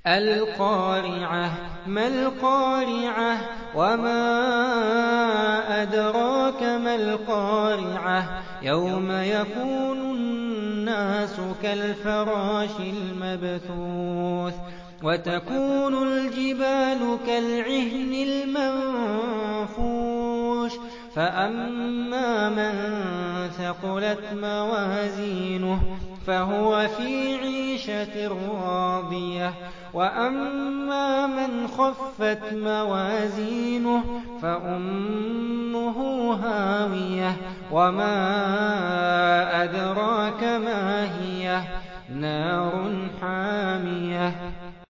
الْقَارِعَةُ مَا الْقَارِعَةُ وَمَا أَدْرَاكَ مَا الْقَارِعَةُ يَوْمَ يَكُونُ النَّاسُ كَالْفَرَاشِ الْمَبْثُوثِ وَتَكُونُ الْجِبَالُ كَالْعِهْنِ الْمَنفُوشِ فَأَمَّا مَن ثَقُلَتْ مَوَازِينُهُ فَهُوَ فِي عِيشَةٍ رَّاضِيَةٍ وَأَمَّا مَنْ خَفَّتْ مَوَازِينُهُ فَأُمُّهُ هَاوِيَةٌ وَمَا أَدْرَاكَ مَا